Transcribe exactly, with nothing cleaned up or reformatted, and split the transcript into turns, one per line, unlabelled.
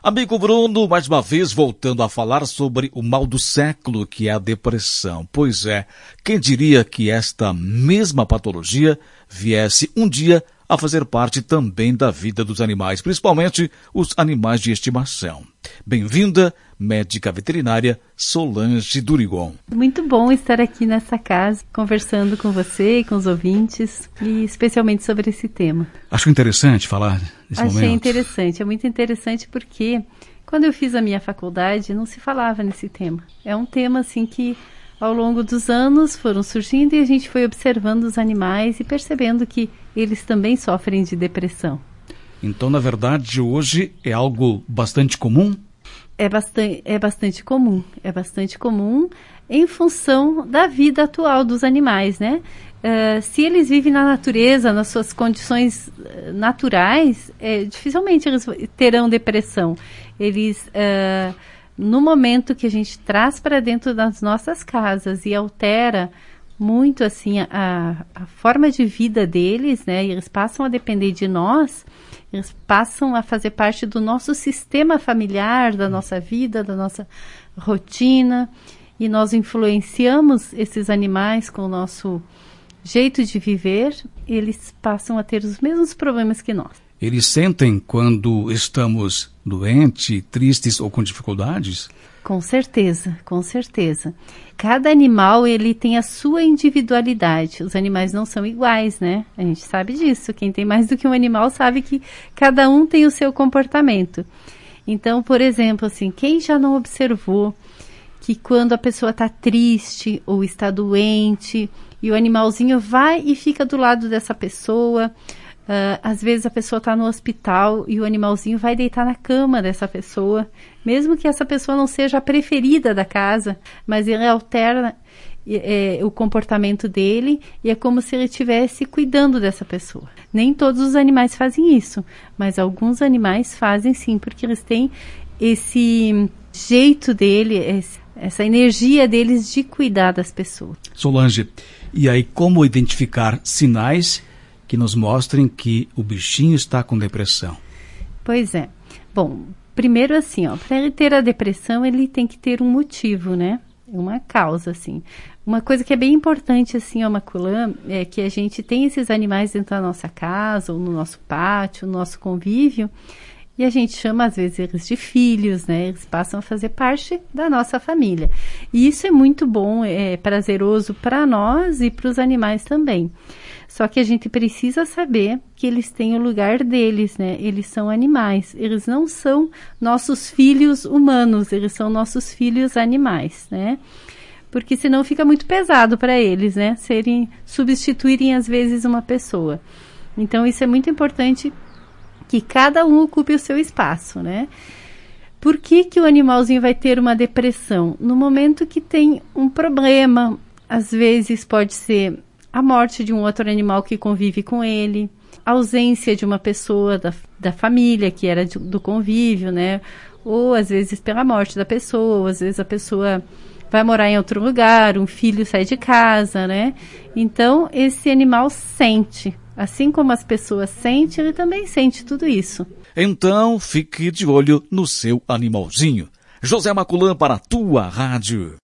Amigo Bruno, mais uma vez voltando a falar sobre o mal do século, que é a depressão. Pois é, quem diria que esta mesma patologia viesse um dia a fazer parte também da vida dos animais, principalmente os animais de estimação. Bem-vinda, médica veterinária Solange Durigon.
Muito bom estar aqui nessa casa, conversando com você e com os ouvintes, e especialmente sobre esse tema.
Acho interessante falar nesse
Achei
momento.
Achei interessante, é muito interessante porque quando eu fiz a minha faculdade não se falava nesse tema. É um tema assim que ao longo dos anos foram surgindo e a gente foi observando os animais e percebendo que eles também sofrem de depressão.
Então, na verdade, hoje é algo bastante comum?
É bastante, é bastante comum, é bastante comum em função da vida atual dos animais, né? Uh, se eles vivem na natureza, nas suas condições naturais, é, dificilmente eles terão depressão. Eles... Uh, No momento que a gente traz para dentro das nossas casas e altera muito assim a, a forma de vida deles, né? E eles passam a depender de nós, eles passam a fazer parte do nosso sistema familiar, da nossa vida, da nossa rotina, e nós influenciamos esses animais com o nosso jeito de viver, eles passam a ter os mesmos problemas que nós.
Eles sentem quando estamos doentes, tristes ou com dificuldades?
Com certeza, com certeza. Cada animal, ele tem a sua individualidade. Os animais não são iguais, né? A gente sabe disso. Quem tem mais do que um animal sabe que cada um tem o seu comportamento. Então, por exemplo, assim, quem já não observou que quando a pessoa está triste ou está doente e o animalzinho vai e fica do lado dessa pessoa... Uh, às vezes a pessoa está no hospital e o animalzinho vai deitar na cama dessa pessoa, mesmo que essa pessoa não seja a preferida da casa, mas ele altera é, o comportamento dele e é como se ele estivesse cuidando dessa pessoa. Nem todos os animais fazem isso, mas alguns animais fazem sim, porque eles têm esse jeito dele, esse, essa energia deles de cuidar das pessoas.
Solange, e aí como identificar sinais que nos mostrem que o bichinho está com depressão?
Pois é. Bom, primeiro assim, ó, para ele ter a depressão, ele tem que ter um motivo, né? Uma causa, assim. Uma coisa que é bem importante, assim, ó, Maculã, é que a gente tem esses animais dentro da nossa casa, ou no nosso pátio, no nosso convívio, e a gente chama, às vezes, eles de filhos, né? Eles passam a fazer parte da nossa família. E isso é muito bom, é prazeroso para nós e para os animais também. Só que a gente precisa saber que eles têm o lugar deles, né? Eles são animais. Eles não são nossos filhos humanos, eles são nossos filhos animais, né? Porque senão fica muito pesado para eles, né? Serem, substituírem às vezes uma pessoa. Então isso é muito importante que cada um ocupe o seu espaço, né? Por que que o animalzinho vai ter uma depressão? No momento que tem um problema, às vezes pode ser a morte de um outro animal que convive com ele, a ausência de uma pessoa da, da família que era de, do convívio, né? Ou às vezes pela morte da pessoa, ou às vezes a pessoa vai morar em outro lugar, um filho sai de casa, né? Então, esse animal sente. Assim como as pessoas sentem, ele também sente tudo isso.
Então, fique de olho no seu animalzinho. José Maculã para a tua rádio.